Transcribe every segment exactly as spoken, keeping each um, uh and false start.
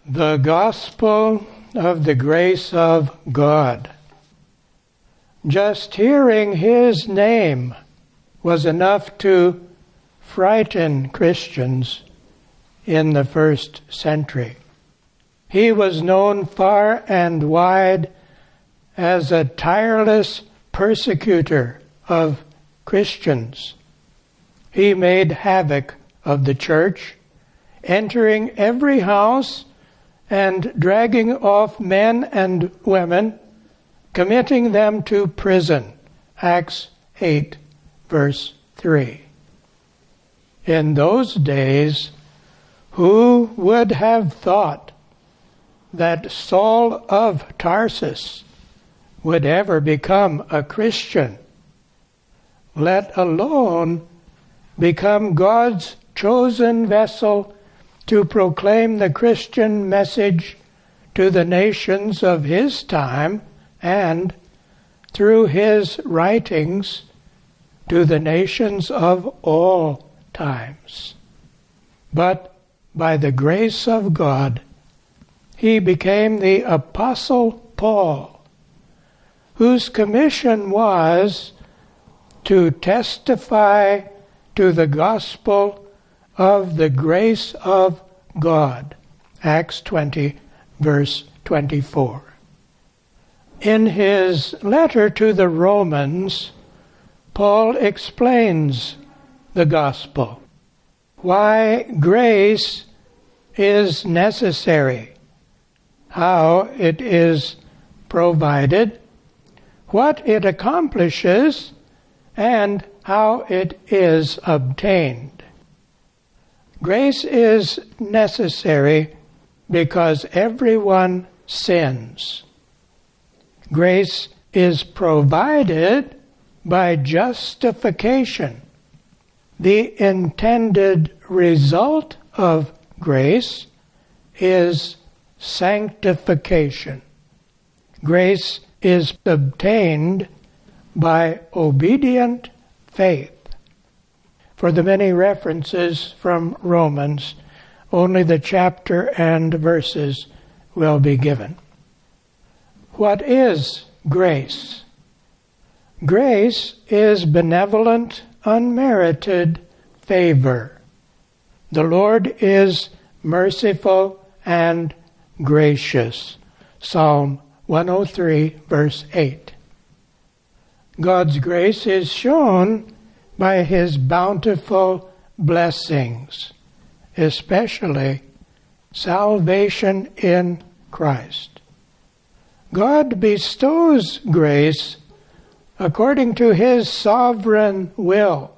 The gospel of the grace of God. Just hearing his name was enough to frighten Christians in the first century. He was known far and wide as a tireless persecutor of Christians. He made havoc of the church, entering every house and dragging off men and women, committing them to prison. Acts eight, verse three. In those days, who would have thought that Saul of Tarsus would ever become a Christian, let alone become God's chosen vessel to proclaim the Christian message to the nations of his time and, through his writings, to the nations of all times. But by the grace of God, he became the Apostle Paul, whose commission was to testify to the gospel of the grace of God. Acts twenty, verse twenty-four. In his letter to the Romans, Paul explains the gospel, why grace is necessary, how it is provided, what it accomplishes, and how it is obtained. Grace is necessary because everyone sins. Grace is provided by justification. The intended result of grace is sanctification. Grace is obtained by obedient faith. For the many references from Romans, only the chapter and verses will be given. What is grace? Grace is benevolent, unmerited favor. The Lord is merciful and gracious. Psalm one oh three, verse eight. God's grace is shown by his bountiful blessings, especially salvation in Christ. God bestows grace according to his sovereign will.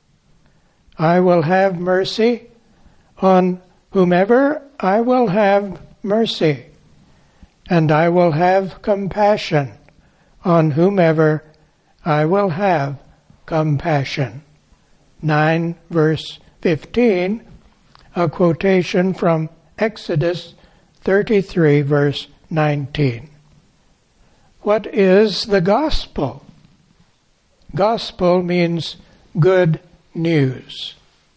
I will have mercy on whomever I will have mercy, and I will have compassion on whomever I will have compassion. nine, verse fifteen, a quotation from Exodus thirty-three, verse nineteen. What is the gospel? Gospel means good news.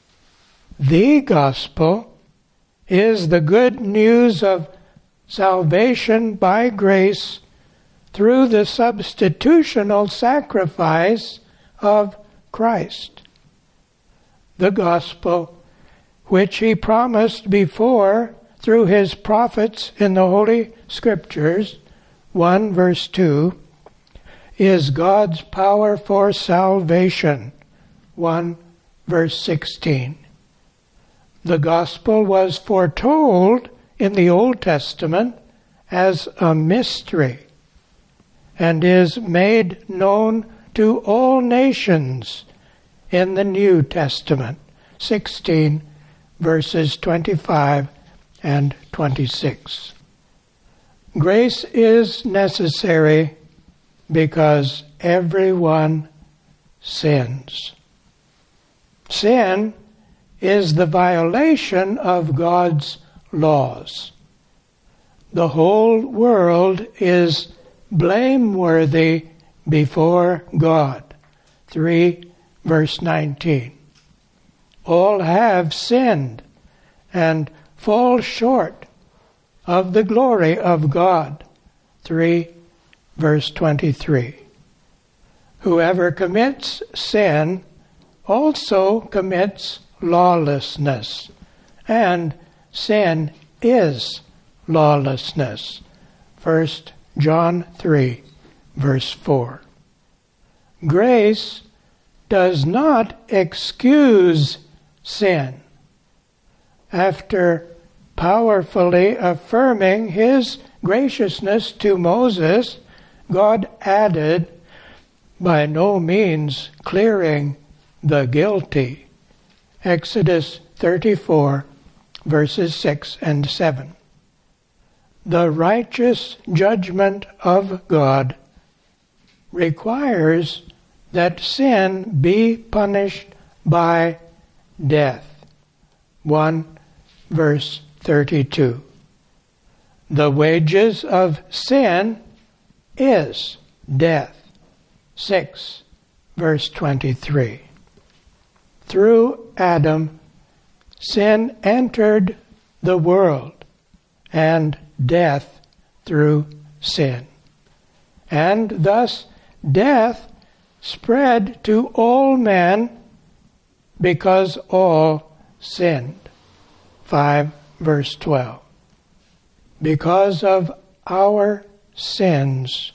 The gospel is the good news of salvation by grace through the substitutional sacrifice of Christ. The gospel, which he promised before through his prophets in the Holy Scriptures, one verse two, is God's power for salvation, one verse sixteen. The gospel was foretold in the Old Testament as a mystery and is made known to all nations in the New Testament, sixteen verses twenty-five and twenty-six. Grace is necessary because everyone sins. Sin is the violation of God's laws. The whole world is blameworthy before God. three verse nineteen. All have sinned and fall short of the glory of God. three, verse twenty-three. Whoever commits sin also commits lawlessness, and sin is lawlessness. First John three, verse four. Grace does not excuse sin. After powerfully affirming his graciousness to Moses, God added, by no means clearing the guilty. Exodus thirty-four, verses six and seven. The righteous judgment of God requires that sin be punished by death. one verse thirty-two. The wages of sin is death. six verse twenty-three. Through Adam, sin entered the world, and death through sin. And thus death spread to all men because all sinned. five verse twelve. Because of our sins,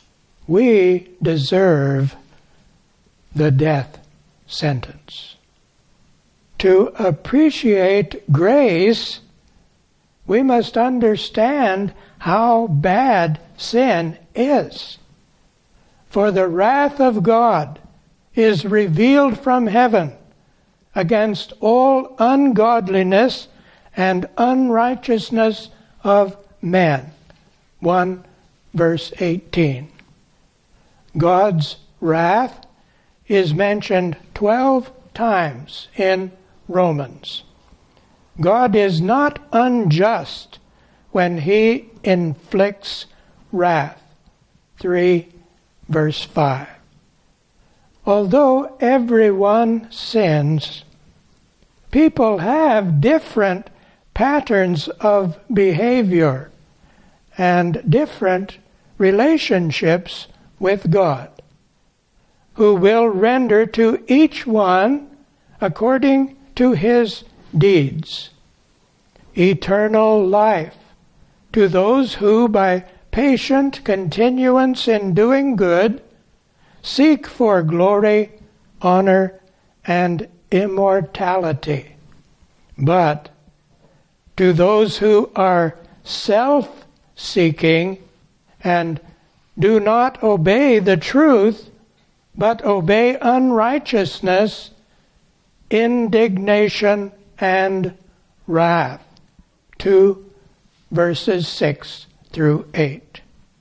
we deserve the death sentence. To appreciate grace, we must understand how bad sin is. For the wrath of God is revealed from heaven against all ungodliness and unrighteousness of men. one verse eighteen. God's wrath is mentioned twelve times in Romans. God is not unjust when he inflicts wrath. three verse five. Although everyone sins, people have different patterns of behavior and different relationships with God, who will render to each one according to his deeds. Eternal life to those who, by patient continuance in doing good, seek for glory, honor, and immortality. But to those who are self-seeking and do not obey the truth, but obey unrighteousness, indignation and wrath. two verses six through eight.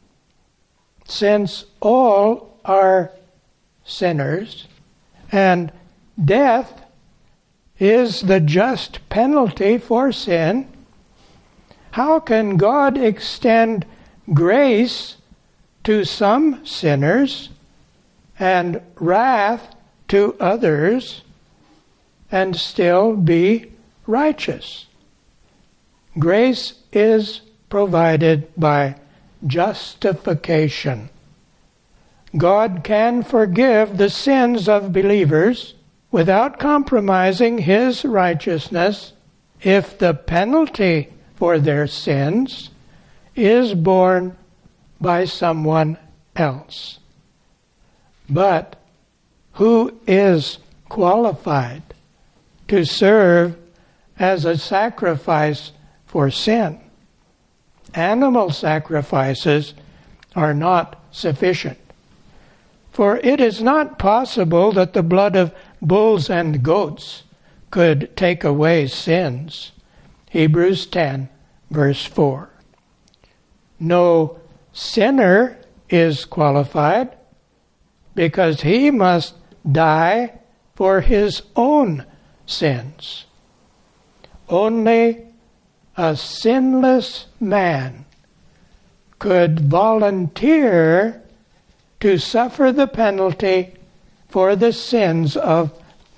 Since all are sinners, and death is the just penalty for sin, how can God extend grace to some sinners and wrath to others and still be righteous? Grace is provided by justification. God can forgive the sins of believers without compromising his righteousness if the penalty for their sins is borne by someone else. But who is qualified to serve as a sacrifice for sin? Animal sacrifices are not sufficient. For it is not possible that the blood of bulls and goats could take away sins. Hebrews ten, verse four. No sinner is qualified because he must die for his own sins. Only a sinless man could volunteer to suffer the penalty for the sins of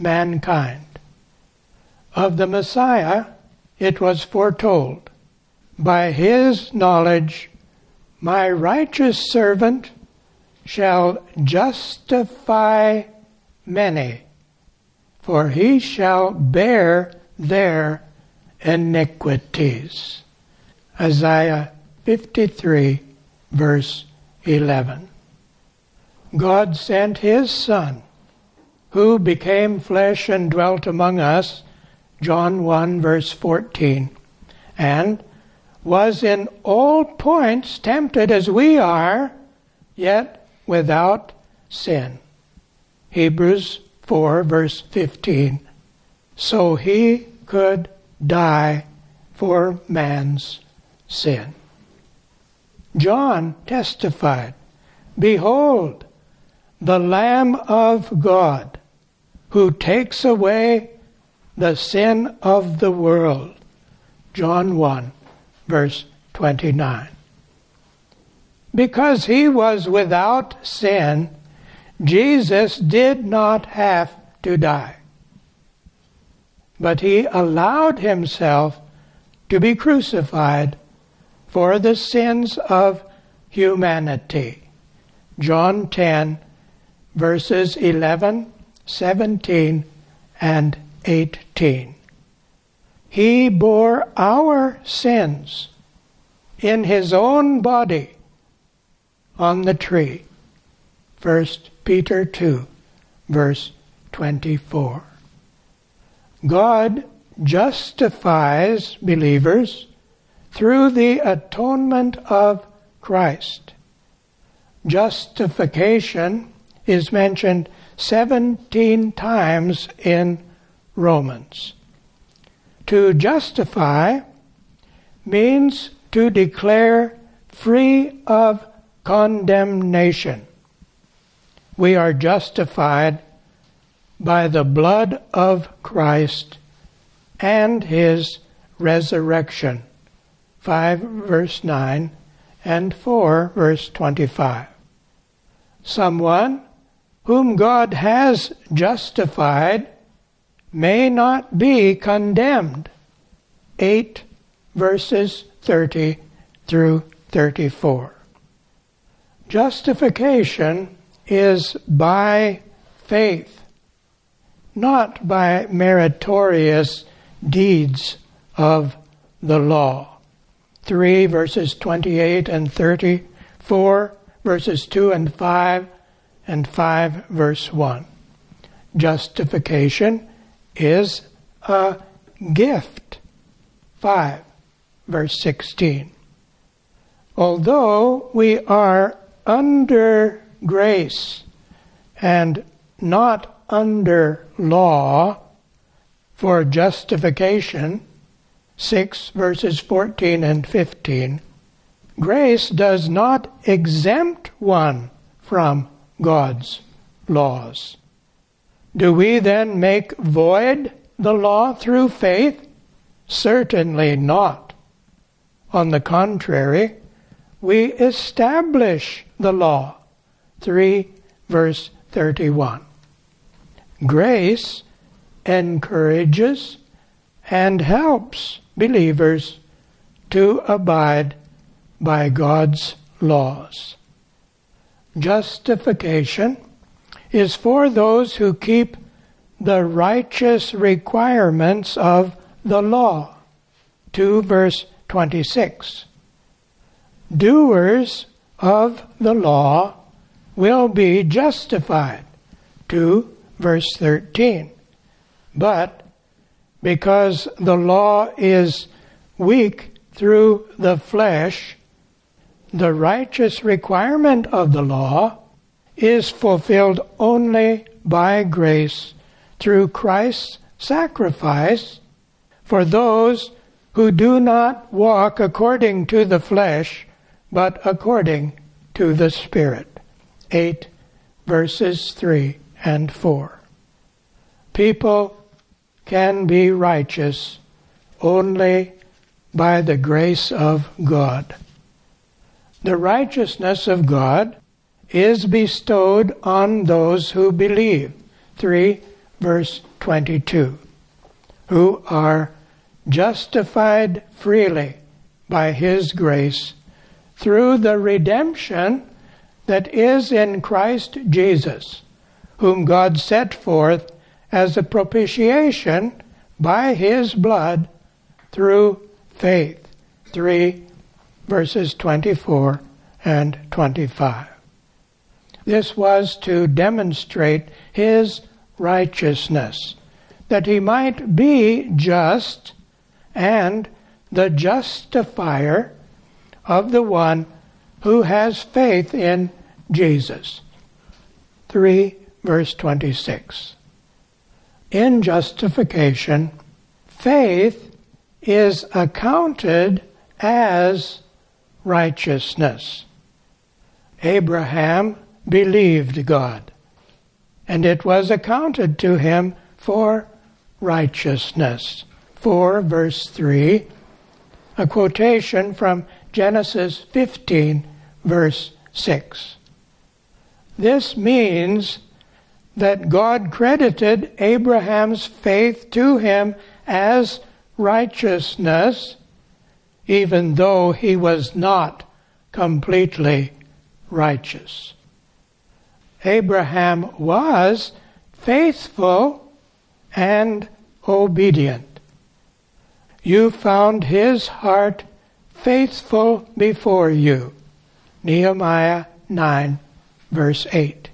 mankind. Of the Messiah, it was foretold, by his knowledge my righteous servant shall justify many, for he shall bear their iniquities. Isaiah fifty-three, verse eleven. God sent his Son, who became flesh and dwelt among us, John one, verse fourteen, and was in all points tempted as we are, yet without sin. Hebrews four, verse fifteen. So he could die for man's sin. John testified, "Behold, the Lamb of God, who takes away the sin of the world." John one, verse twenty-nine. Because he was without sin, Jesus did not have to die. But he allowed himself to be crucified for the sins of humanity. John ten, verses eleven, seventeen, and eighteen. He bore our sins in his own body on the tree. First Peter two, verse twenty-four. God justifies believers through the atonement of Christ. Justification is mentioned seventeen times in Romans. To justify means to declare free of condemnation. We are justified by the blood of Christ and his resurrection. five verse nine and four verse twenty-five. Someone whom God has justified may not be condemned. eight verses thirty through thirty-four. Justification is by faith, not by meritorious deeds of the law. three verses twenty-eight and thirty, four verses two and five, and five verse one. Justification is a gift. five verse sixteen. Although we are under grace and not under law for justification, six verses fourteen and fifteen, grace does not exempt one from God's laws. Do we then make void the law through faith? Certainly not. On the contrary, we establish the law. three verse thirty-one. Grace encourages and helps believers to abide by God's laws. Justification is for those who keep the righteous requirements of the law. two verse twenty-six. Doers of the law will be justified. two verse thirteen. But because the law is weak through the flesh, the righteous requirement of the law is fulfilled only by grace through Christ's sacrifice for those who do not walk according to the flesh, but according to the Spirit. eight verses three and four. People can be righteous only by the grace of God. The righteousness of God is bestowed on those who believe. three verse twenty-two. Who are justified freely by His grace through the redemption that is in Christ Jesus, whom God set forth as a propitiation by His blood through faith. three verses twenty-four and twenty-five. This was to demonstrate His righteousness, that He might be just and the justifier of the one who has faith in Jesus. three verse twenty-six. In justification, faith is accounted as righteousness. Abraham believed God, and it was accounted to him for righteousness. four verse three, a quotation from Genesis fifteen verse six. This means that God credited Abraham's faith to him as righteousness, even though he was not completely righteous. Abraham was faithful and obedient. You found his heart faithful before you. Nehemiah nine, verse eight.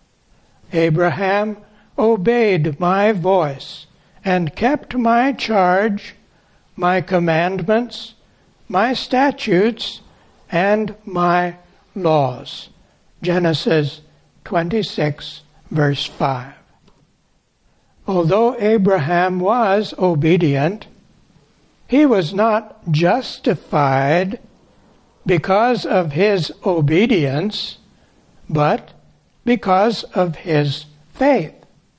Abraham obeyed my voice and kept my charge, my commandments, my statutes, and my laws. Genesis twenty-six, verse five. Although Abraham was obedient, he was not justified because of his obedience, but because of his faith.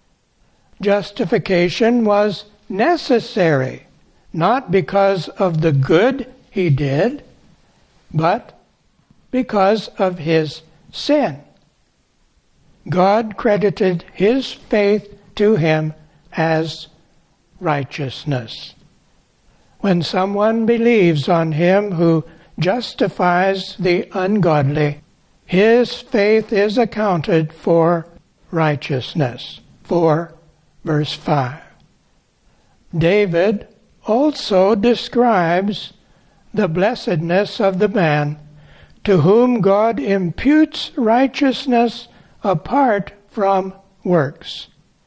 Justification was necessary, not because of the good he did, but because of his sin. God credited his faith to him as righteousness. When someone believes on him who justifies the ungodly, his faith is accounted for righteousness. four verse five. David also describes the blessedness of the man to whom God imputes righteousness apart from works.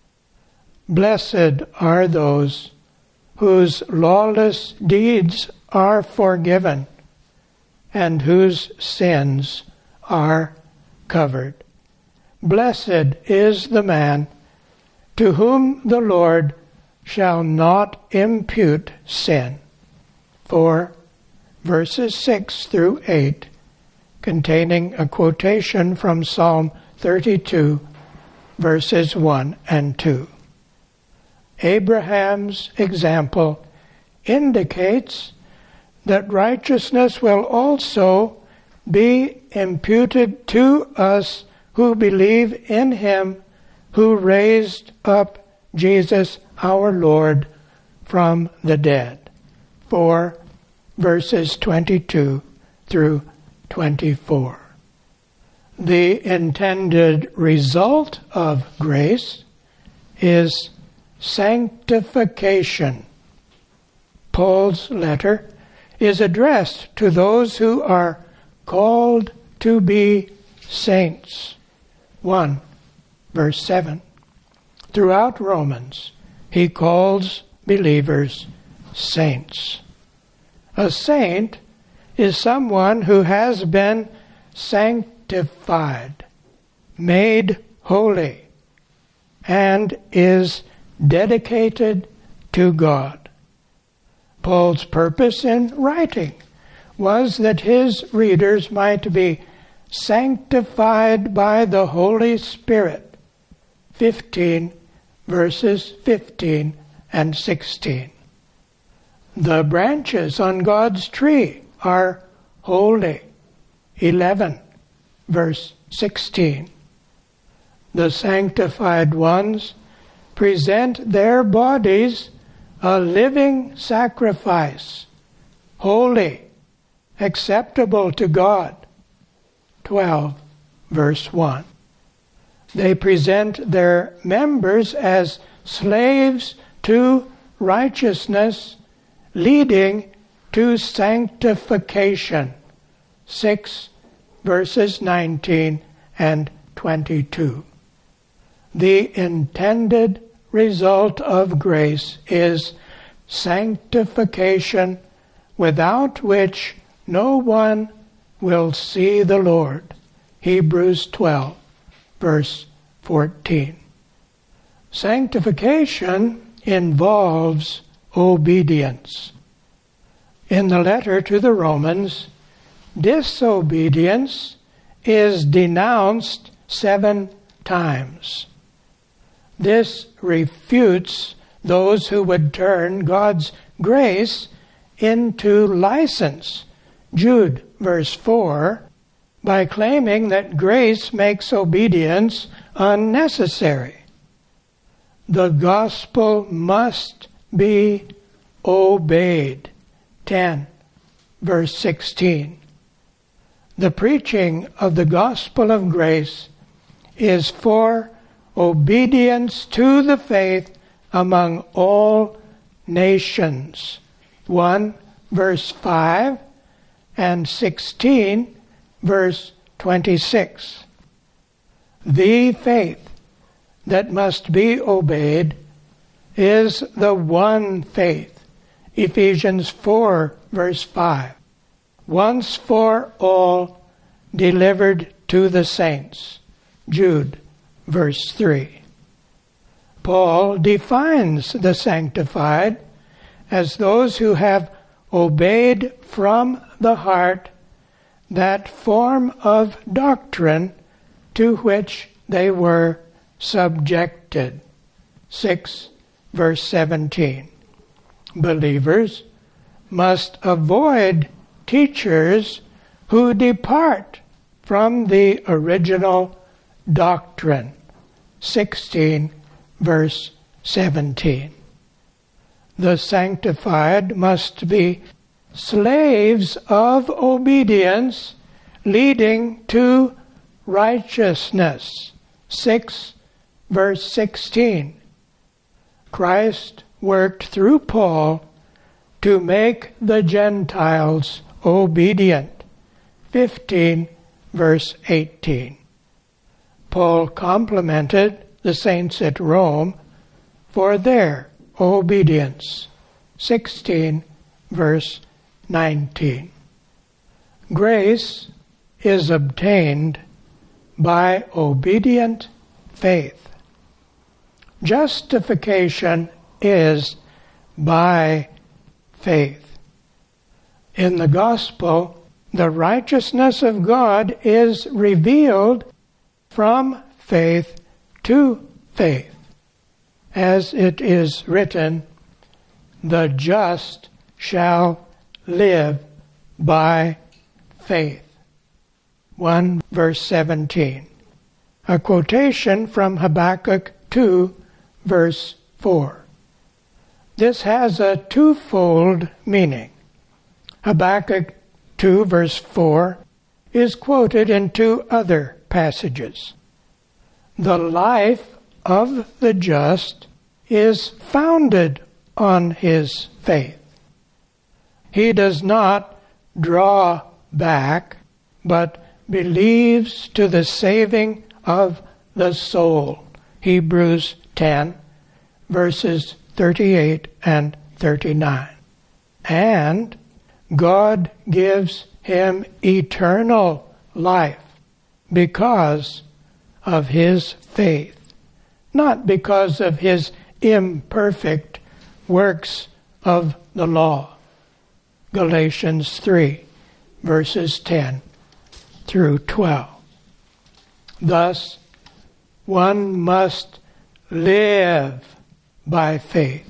Blessed are those whose lawless deeds are forgiven and whose sins are covered. Blessed is the man to whom the Lord shall not impute sin. four verses six through eight, containing a quotation from Psalm thirty-two, verses one and two. Abraham's example indicates that righteousness will also be imputed to us who believe in him who raised up Jesus our Lord from the dead. four verses twenty-two through twenty-four. The intended result of grace is sanctification. Paul's letter is addressed to those who are called to be saints. one verse seven. Throughout Romans, he calls believers saints. A saint is someone who has been sanctified, made holy, and is dedicated to God. Paul's purpose in writing was that his readers might be sanctified by the Holy Spirit. fifteen verses fifteen and sixteen. The branches on God's tree are holy. eleven verse sixteen. The sanctified ones present their bodies a living sacrifice, holy acceptable to God. twelve, verse one. They present their members as slaves to righteousness, leading to sanctification. six, verses nineteen and twenty-two. The intended result of grace is sanctification, without which no one will see the Lord. Hebrews twelve, verse fourteen. Sanctification involves obedience. In the letter to the Romans, disobedience is denounced seven times. This refutes those who would turn God's grace into license, Jude verse four, by claiming that grace makes obedience unnecessary. The gospel must be obeyed, ten, verse sixteen. The preaching of the gospel of grace is for obedience to the faith among all nations. one, verse five, and sixteen, verse twenty-six. The faith that must be obeyed is the one faith, Ephesians four, verse five. Once for all, delivered to the saints, Jude, verse three. Paul defines the sanctified as those who have obeyed from the heart that form of doctrine to which they were subjected. six, verse seventeen. Believers must avoid teachers who depart from the original doctrine. sixteen, verse seventeen. The sanctified must be slaves of obedience leading to righteousness. six, verse sixteen. Christ worked through Paul to make the Gentiles obedient. fifteen, verse eighteen. Paul complimented the saints at Rome for their obedience. sixteen, verse nineteen. Grace is obtained by obedient faith. Justification is by faith. In the gospel, the righteousness of God is revealed from faith to faith. As it is written, the just shall live by faith. one, verse seventeen. A quotation from Habakkuk two, verse four. This has a twofold meaning. Habakkuk two, verse four is quoted in two other passages. The life of the just is founded on his faith. He does not draw back, but believes to the saving of the soul. Hebrews ten, verses thirty-eight and thirty-nine. And God gives him eternal life because of his faith, not because of his imperfect works of the law. Galatians three, verses ten through twelve. Thus, one must live by faith.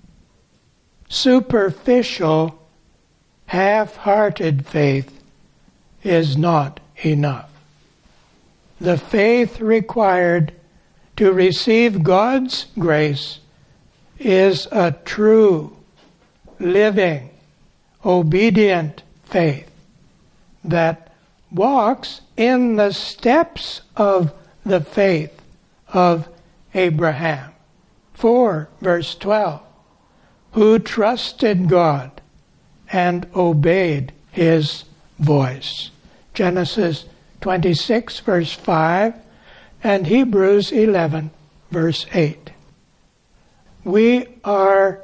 Superficial, half-hearted faith is not enough. The faith required to receive God's grace is a true, living, obedient faith. that walks in the steps of the faith of Abraham. four, verse twelve, who trusted God and obeyed his voice. Genesis twenty-six, verse five, and Hebrews eleven, verse eight. We are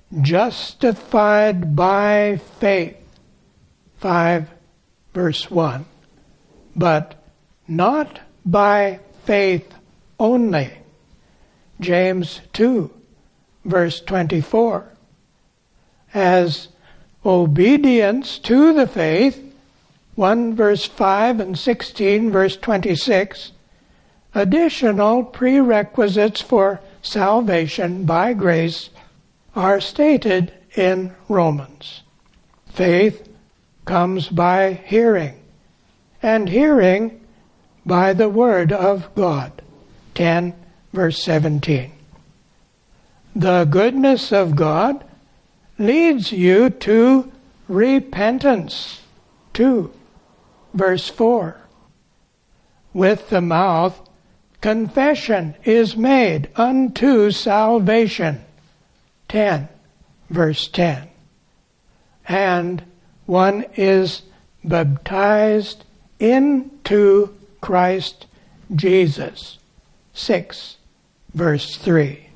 justified by faith, five, verse one, but not by faith only. James two, verse twenty-four. As obedience to the faith, one verse five and sixteen verse twenty-six, additional prerequisites for salvation by grace are stated in Romans. Faith comes by hearing, and hearing by the word of God. ten verse seventeen. The goodness of God leads you to repentance. two verse four. With the mouth, confession is made unto salvation. ten verse ten. And one is baptized into Christ Jesus. six verse three.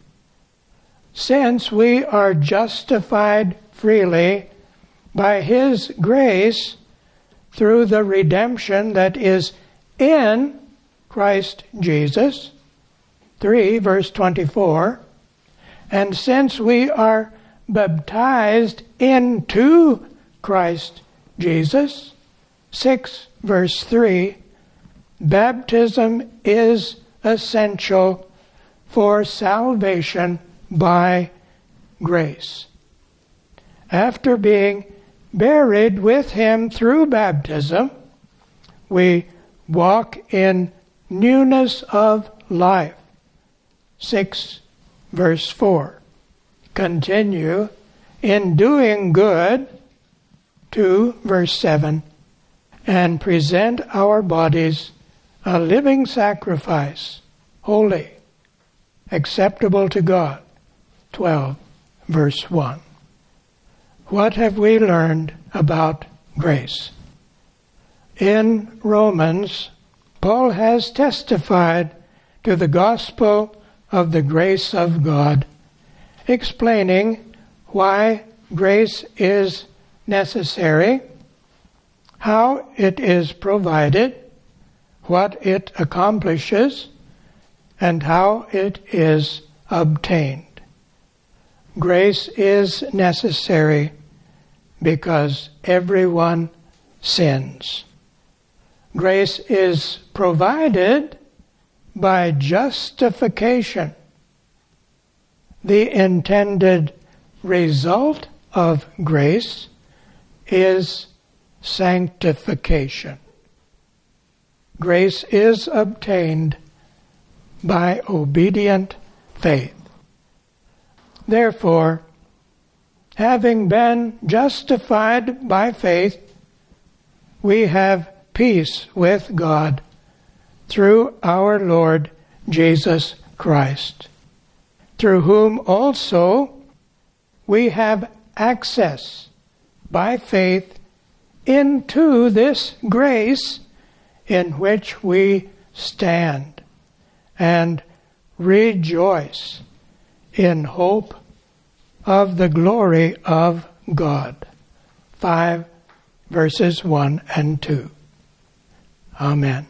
Since we are justified freely by his grace through the redemption that is in Christ Jesus, three verse twenty-four, and since we are baptized into Christ Jesus, six verse three, baptism is essential for salvation by grace. After being buried with him through baptism, we walk in newness of life. six verse four. Continue in doing good. two verse seven. And present our bodies a living sacrifice, holy, acceptable to God. twelve verse one. What have we learned about grace? In Romans, Paul has testified to the gospel of the grace of God, explaining why grace is necessary, how it is provided, what it accomplishes, and how it is obtained. Grace is necessary because everyone sins. Grace is provided by justification. The intended result of grace is sanctification. Grace is obtained by obedient faith. Therefore, having been justified by faith, we have peace with God through our Lord Jesus Christ, through whom also we have access by faith into this grace in which we stand and rejoice in hope of the glory of God. five verses one and two. Amen.